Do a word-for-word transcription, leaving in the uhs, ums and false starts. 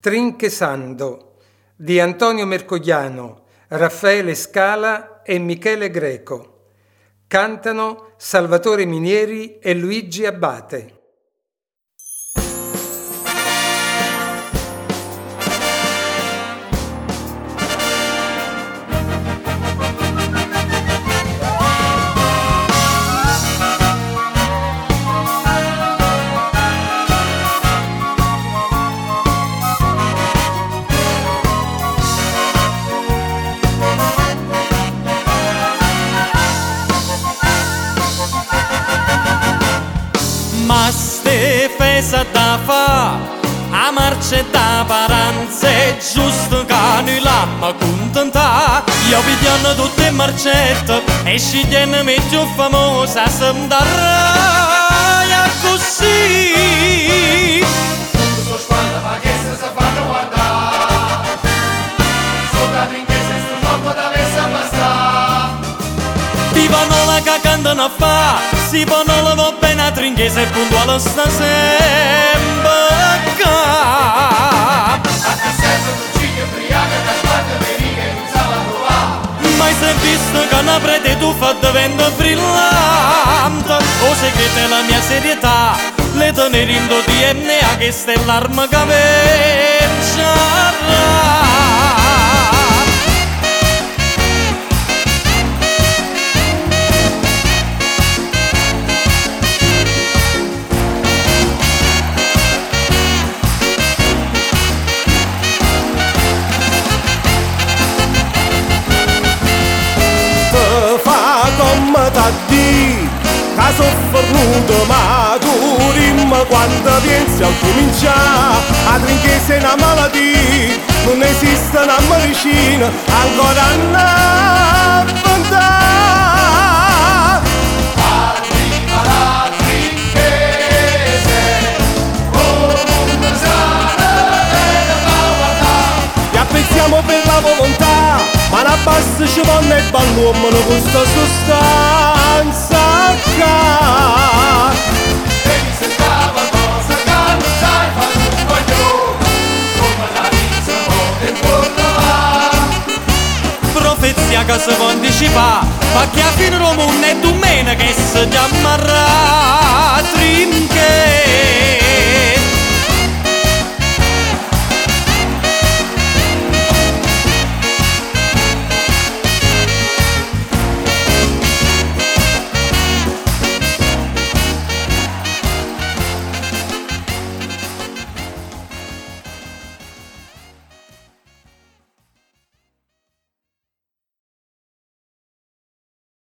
Trinchesando di Antonio Mercogliano, Raffaele Scala e Michele Greco. Cantano Salvatore Minieri e Luigi Abbate. Ma ste fesa da fa, a marce da paranze, giusto che noi l'amma contenta. Io pigliano tutte marcette e scegliendo me più famosa, se m'darraia così. Tutto sto spalla fa che se sa fanno guardare, sopra trinchese sto troppo da messa basta. Vivono la che cantano a fa, si vanno la va bene a trinchese e puntuale sta sempre qua. A te sempre tu ci che briaca da sguardo veniva e non sa la trovare. Mai si è visto che una prete tu fa diventa brillante. O segreto è la mia serietà, le tenere in do D N A che sta l'arma che vincerà. Che soffrono maturimmo quando pensi a cominciare a trinchese è una malattia, non esiste una medicina ancora a inventare. Arriva la trinchese come sana e la guardare. E apprezziamo per la volontà, ma la bassa ci vanno e ball'uomo con questa sostanza. E mi sembrava cosa che non sai fare un coglione, come la vita e torna là. Profezia che si può anticipare, ma che a fine Roma non è domenica che si chiamerà Trinchese.